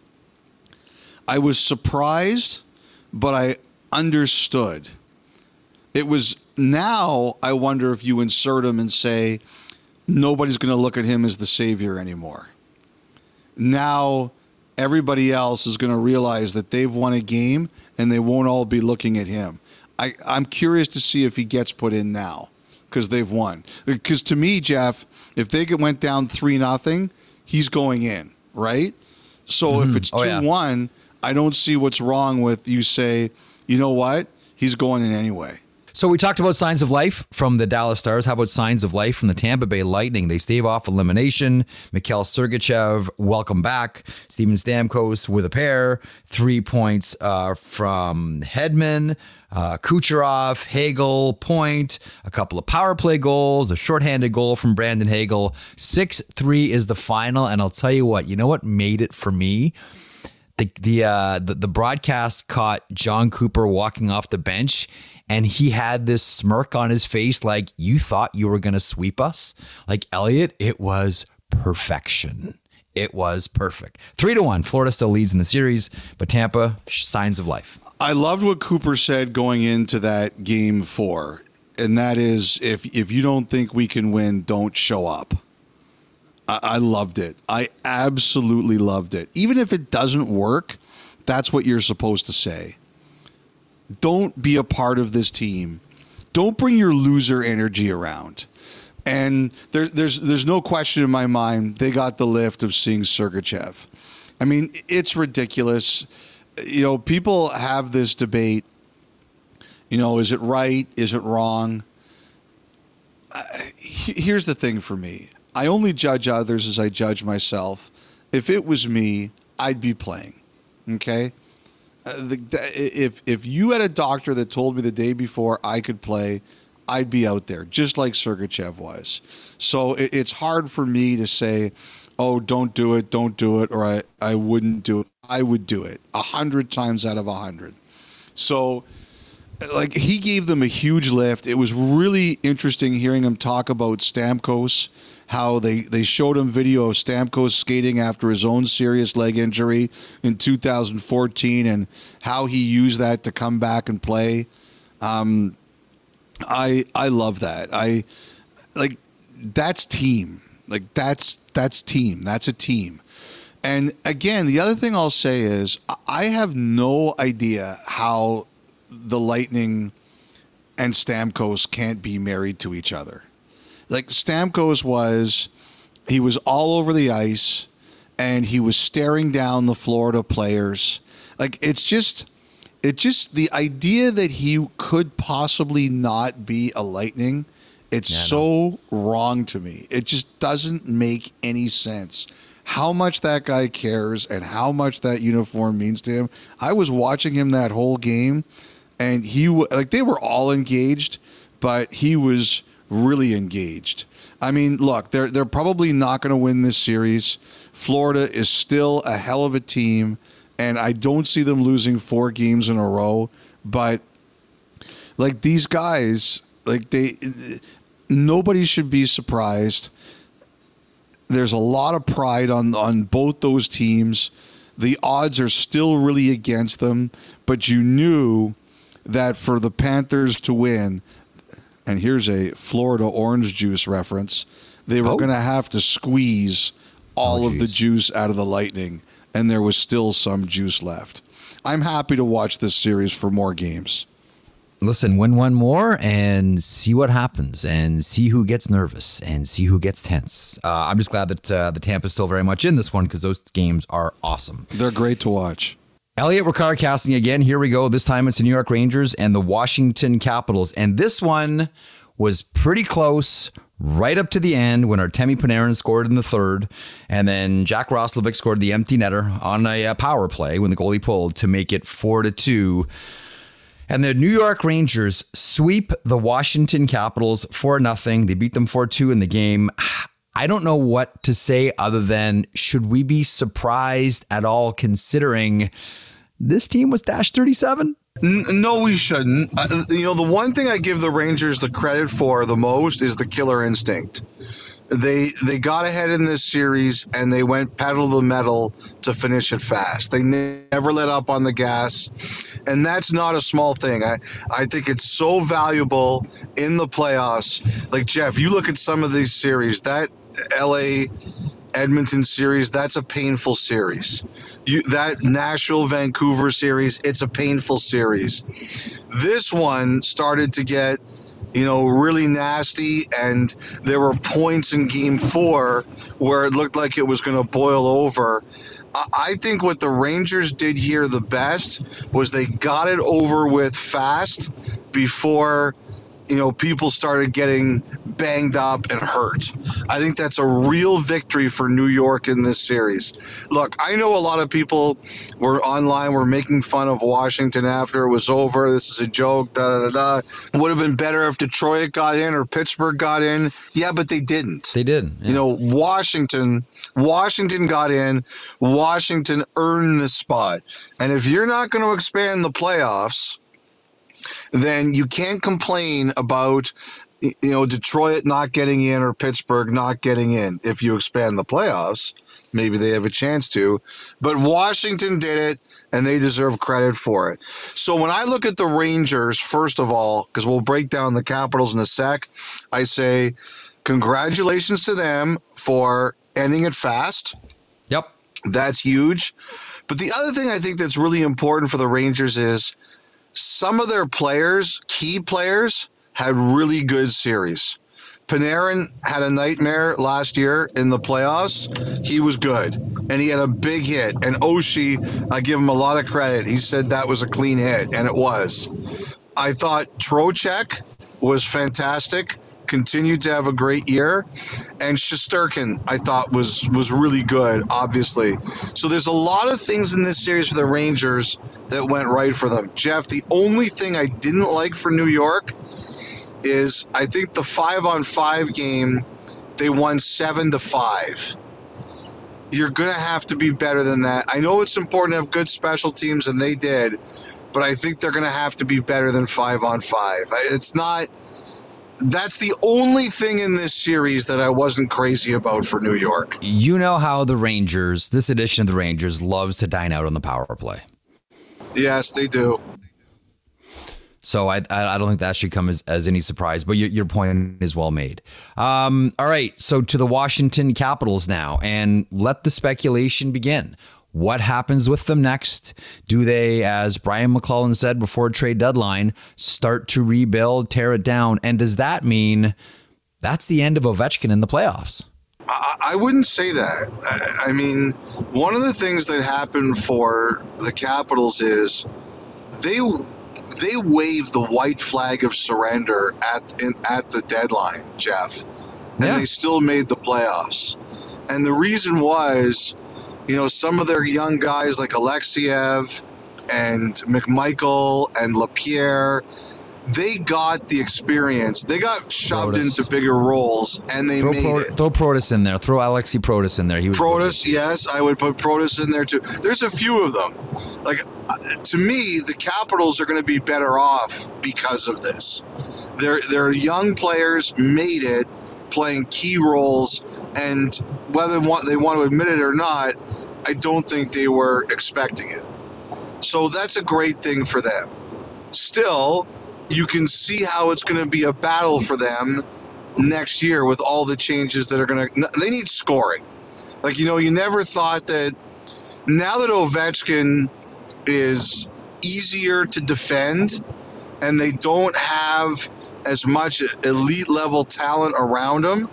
I was surprised, but I understood. It was now I wonder if you insert him and say, nobody's going to look at him as the savior anymore. Now everybody else is going to realize that they've won a game, and they won't all be looking at him. I, I'm curious to see if he gets put in now, because they've won. Because to me, Jeff, if they went down three nothing, he's going in, right? So mm-hmm. if it's two one, oh, yeah. I don't see what's wrong with you say, you know what? he's going in anyway. So we talked about signs of life from the Dallas Stars. How about signs of life from the Tampa Bay Lightning? They stave off elimination. Mikhail Sergachev, welcome back. Steven Stamkos with a pair. Three points uh, from Hedman, uh, Kucherov, Hagel, point. A couple of power play goals. A shorthanded goal from Brandon Hagel. six three is the final. And I'll tell you what, you know what made it for me? The the, uh, the the broadcast caught John Cooper walking off the bench, and he had this smirk on his face like, you thought you were going to sweep us? Like, Elliot, it was perfection. It was perfect. Three to one. Florida still leads in the series, but Tampa, signs of life. I loved what Cooper said going into that game four, and that is, if if you don't think we can win, don't show up. I loved it. I absolutely loved it. Even if it doesn't work, that's what you're supposed to say. Don't be a part of this team. Don't bring your loser energy around. And there, there's there's no question in my mind they got the lift of seeing Sergachev. I mean, it's ridiculous. You know, people have this debate. You know, is it right? Is it wrong? Uh, here's the thing for me. I only judge others as I judge myself. If it was me, I'd be playing. Okay? Uh, the, the, if if you had a doctor that told me the day before I could play, I'd be out there, just like Sergachev was. So it, it's hard for me to say, oh, don't do it, don't do it, or I, I wouldn't do it. I would do it a hundred times out of a hundred. So, like, he gave them a huge lift. It was really interesting hearing him talk about Stamkos, how they, they showed him video of Stamkos skating after his own serious leg injury in two thousand fourteen and how he used that to come back and play. Um, I I love that. I like that's team. Like that's that's team. That's a team. And again, the other thing I'll say is I have no idea how the Lightning and Stamkos can't be married to each other. Like Stamkos was, he was all over the ice and he was staring down the Florida players. Like it's just, it just, the idea that he could possibly not be a Lightning, it's yeah, so no. wrong to me. It just doesn't make any sense. How much that guy cares and how much that uniform means to him. I was watching him that whole game and he, like they were all engaged, but he was really engaged. I mean, look, they're they're probably not going to win this series. Florida is still a hell of a team, and I don't see them losing four games in a row. But like these guys, like they, nobody should be surprised. There's a lot of pride on on both those teams. The odds are still really against them, but you knew that for the Panthers to win, and here's a Florida orange juice reference, they were oh. going to have to squeeze all oh, of the juice out of the Lightning, and there was still some juice left. I'm happy to watch this series for more games. Listen, win one more and see what happens and see who gets nervous and see who gets tense. Uh, I'm just glad that uh, the Tampa's still very much in this one because those games are awesome. They're great to watch. Elliot Ricard casting again. Here we go. This time it's the New York Rangers and the Washington Capitals. And this one was pretty close right up to the end when Artemi Panarin scored in the third. And then Jack Roslovic scored the empty netter on a uh, power play when the goalie pulled to make it four to two. And the New York Rangers sweep the Washington Capitals four nothing. They beat them four two in the game. I don't know what to say other than should we be surprised at all considering this team was dash thirty-seven? No, we shouldn't. Uh, you know, the one thing I give the Rangers the credit for the most is the killer instinct. They they got ahead in this series and they went pedal to the metal to finish it fast. They never let up on the gas, and that's not a small thing. I, I think it's so valuable in the playoffs. Like, Jeff, you look at some of these series, that L A Edmonton series, that's a painful series. You, that Nashville Vancouver series, it's a painful series. This one started to get you know, really nasty, and there were points in game four where it looked like it was going to boil over. I think what the Rangers did here the best was they got it over with fast before, you know, people started getting banged up and hurt. I think that's a real victory for New York in this series. Look, I know a lot of people were online, were making fun of Washington after it was over. This is a joke, da da da da. Would have been better if Detroit got in or Pittsburgh got in. Yeah, but they didn't. They did. Yeah. You know, Washington, Washington got in. Washington earned the spot. And if you're not going to expand the playoffs, then you can't complain about, you know, Detroit not getting in or Pittsburgh not getting in. If you expand the playoffs, maybe they have a chance to. But Washington did it, and they deserve credit for it. So when I look at the Rangers, first of all, because we'll break down the Capitals in a sec, I say congratulations to them for ending it fast. Yep. That's huge. But the other thing I think that's really important for the Rangers is some of their players, key players, had really good series. Panarin had a nightmare last year in the playoffs. He was good, and he had a big hit. And Oshie, I give him a lot of credit. He said that was a clean hit, and it was. I thought Trocheck was fantastic, continued to have a great year. And Shesterkin, I thought, was was really good, obviously. So there's a lot of things in this series for the Rangers that went right for them. Jeff, the only thing I didn't like for New York is I think the five-on-five game, they won seven to five. You're going to have to be better than that. I know it's important to have good special teams, and they did, but I think they're going to have to be better than five-on-five. It's not... That's the only thing in this series that I wasn't crazy about for New York. You know how the Rangers, this edition of the Rangers, loves to dine out on the power play. Yes, they do. So I I don't think that should come as, as any surprise, but your, your point is well made. Um, all right, so to the Washington Capitals now, and let the speculation begin. What happens with them next? Do they, as Brian McClellan said before trade deadline, start to rebuild, tear it down? And does that mean that's the end of Ovechkin in the playoffs? I, I wouldn't say that. I, I mean, one of the things that happened for the Capitals is they they waved the white flag of surrender at in, at the deadline, Jeff, and Yeah. they still made the playoffs. And the reason was, you know, some of their young guys like Alexiev and McMichael and Lapierre, they got the experience. They got shoved Protas. into bigger roles, and they Throw, made Pro, it. throw Protas in there. Throw Alexei Protas in there. He was Protas, yes, I would put Protas in there too. There's a few of them. Like, uh, to me, the Capitals are going to be better off because of this. Their their young players made it, playing key roles, and whether they want to admit it or not, I don't think they were expecting it. So that's a great thing for them. Still, you can see how it's going to be a battle for them next year with all the changes that are going to... They need scoring. Like, you know, you never thought that... Now that Ovechkin is easier to defend and they don't have as much elite level talent around them,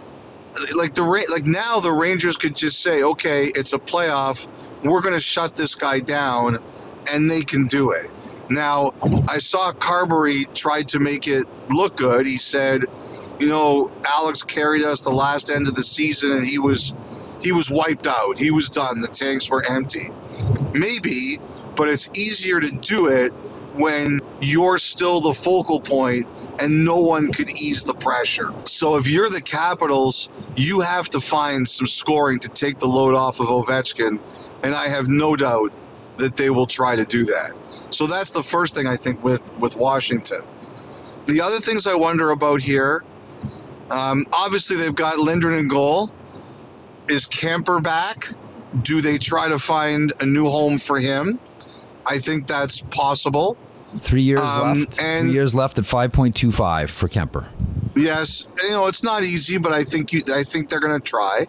like the like now the Rangers could just say, okay, it's a playoff, we're going to shut this guy down, and they can do it. Now, I saw Carberry tried to make it look good. He said, you know, Alex carried us the last end of the season, and he was he was wiped out. He was done. The tanks were empty. Maybe, but it's easier to do it when you're still the focal point and no one could ease the pressure. So if you're the Capitals, you have to find some scoring to take the load off of Ovechkin, and I have no doubt that they will try to do that. So that's the first thing I think with, with Washington. The other things I wonder about here, um, obviously they've got Lindgren in goal. Is Kemper back? Do they try to find a new home for him? I think that's possible. Three years Um, left. and- Three years left at five point two five for Kemper. Yes, you know it's not easy, but I think you. I think they're going to try.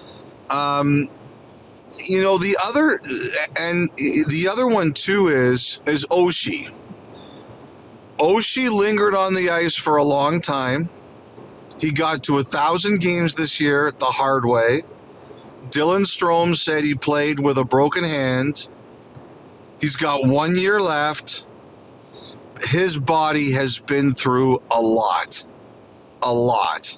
Um, you know the other, and the other one too is is Oshie. Oshie lingered on the ice for a long time. He got to a thousand games this year the hard way. Dylan Strome said he played with a broken hand. He's got one year left. His body has been through a lot. A lot.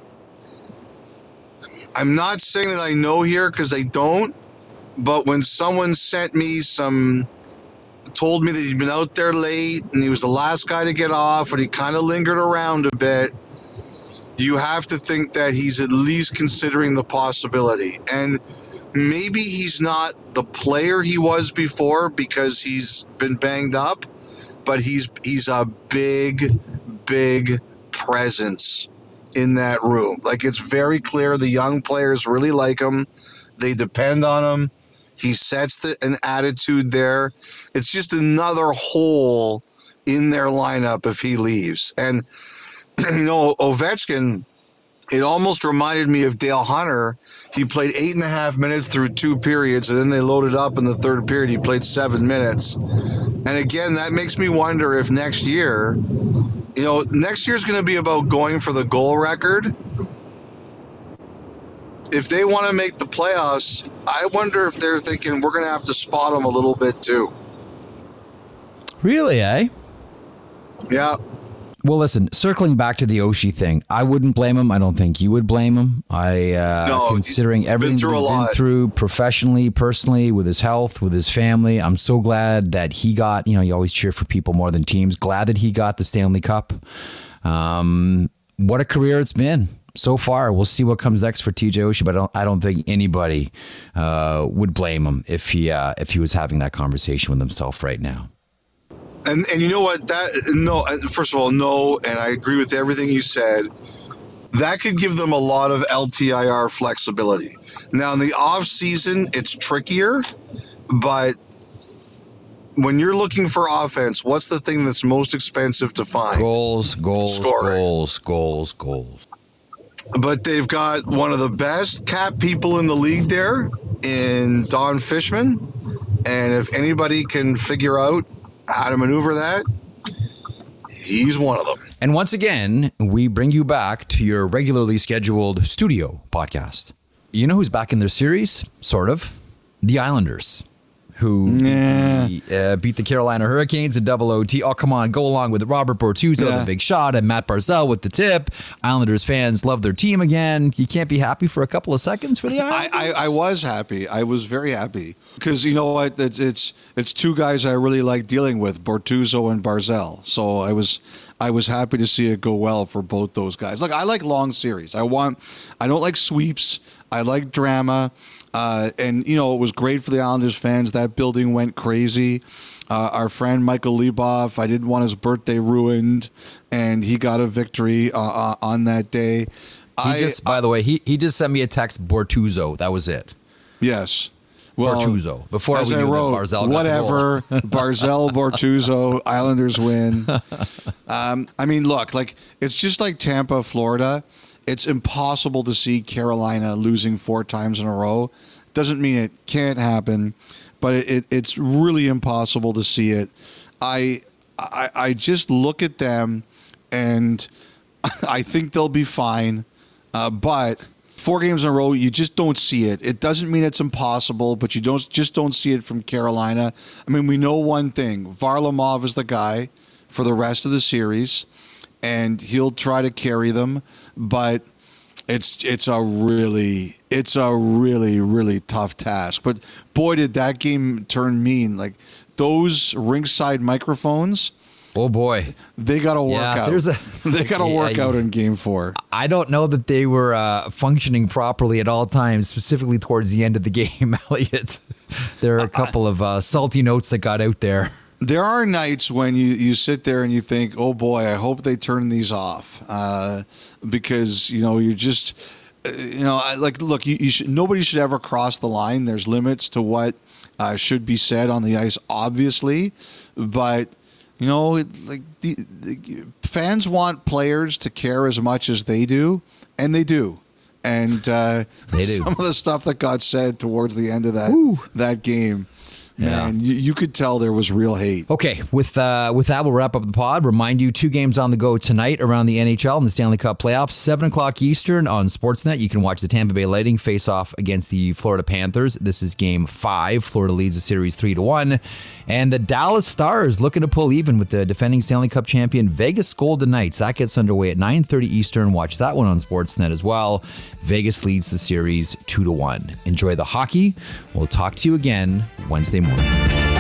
I'm not saying that I know here because I don't, but when someone sent me some, told me that he'd been out there late and he was the last guy to get off and he kind of lingered around a bit, you have to think that he's at least considering the possibility. And maybe he's not the player he was before because he's been banged up, but he's he's a big, big presence in that room. Like, it's very clear the young players really like him. They depend on him. He sets the, an attitude there. It's just another hole in their lineup if he leaves. And, you know, Ovechkin, it almost reminded me of Dale Hunter. He played eight and a half minutes through two periods, and then they loaded up in the third period. He played seven minutes. And again, that makes me wonder if next year, you know, next year's going to be about going for the goal record. If they want to make the playoffs, I wonder if they're thinking we're going to have to spot them a little bit too. Really, eh? Yeah. Well, listen, circling back to the Oshie thing, I wouldn't blame him. I don't think you would blame him. I, uh, No, considering he's everything been through that he's a been lot. through professionally, personally, with his health, with his family, I'm so glad that he got, you know, you always cheer for people more than teams. Glad that he got the Stanley Cup. Um, what a career it's been so far. We'll see what comes next for T J Oshie, but I don't, I don't think anybody uh, would blame him if he uh, if he was having that conversation with himself right now. And and you know what? That no. First of all, no, and I agree with everything you said. That could give them a lot of L T I R flexibility. Now in the off season, it's trickier, but when you're looking for offense, what's the thing that's most expensive to find? Goals, goals, Scoring. goals, goals, goals. But they've got one of the best cap people in the league there in Don Fishman, and if anybody can figure out how to maneuver that, he's one of them. And once again, we bring you back to your regularly scheduled studio podcast. You know who's back in their series? Sort of. The Islanders, who Yeah. beat, the, uh, beat the Carolina Hurricanes in double O T. Oh, come on. Go along with Robert Bortuzzo, Yeah. the big shot, and Matt Barzal with the tip. Islanders fans love their team again. You can't be happy for a couple of seconds for the I, Islanders? I, I was happy. I was very happy because you know what? It's, it's it's two guys I really like dealing with, Bortuzzo and Barzell. So I was I was happy to see it go well for both those guys. Look, I like long series. I want. I don't like sweeps. I like drama. Uh, and, you know, it was great for the Islanders fans. That building went crazy. Uh, our friend Michael Leboff, I didn't want his birthday ruined, and he got a victory uh, uh, on that day. He I, just, by the way, he, he just sent me a text, Bortuzzo. That was it. Yes. Well, Bortuzzo. Before as we I knew that wrote, Barzal got the whatever, Barzell, Bortuzzo, Islanders win. Um, I mean, look, like it's just like Tampa, Florida. It's impossible to see Carolina losing four times in a row. Doesn't mean it can't happen, but it, it, it's really impossible to see it. I, I I just look at them, and I think they'll be fine. Uh, but four games in a row, you just don't see it. It doesn't mean it's impossible, but you don't just don't see it from Carolina. I mean, we know one thing: Varlamov is the guy for the rest of the series, and he'll try to carry them. But it's it's a really it's a really really tough task. But boy, did that game turn mean! Like those ringside microphones. Oh, boy. They got to work Yeah, out. there's a- they got to Yeah, work yeah. out in game four. I don't know that they were uh, functioning properly at all times, specifically towards the end of the game, Elliot. There are a couple of uh, salty notes that got out there. There are nights when you, you sit there and you think, oh boy, I hope they turn these off. Uh, because, you know, you're just, uh, you know, I- like, look, you, you should, nobody should ever cross the line. There's limits to what uh, should be said on the ice, obviously. But, you know, it, like the, the fans want players to care as much as they do, and they do. And uh, They do. some of the stuff that got said towards the end of that Woo. that game man, you, you could tell there was real hate. Okay, with uh, with that, we'll wrap up the pod. Remind you, two games on the go tonight around the N H L and the Stanley Cup playoffs. seven o'clock Eastern on Sportsnet. You can watch the Tampa Bay Lightning face off against the Florida Panthers. This is game five. Florida leads the series three to one. And the Dallas Stars looking to pull even with the defending Stanley Cup champion Vegas Golden Knights. That gets underway at nine thirty Eastern. Watch that one on Sportsnet as well. Vegas leads the series two to one. Enjoy the hockey. We'll talk to you again Wednesday morning.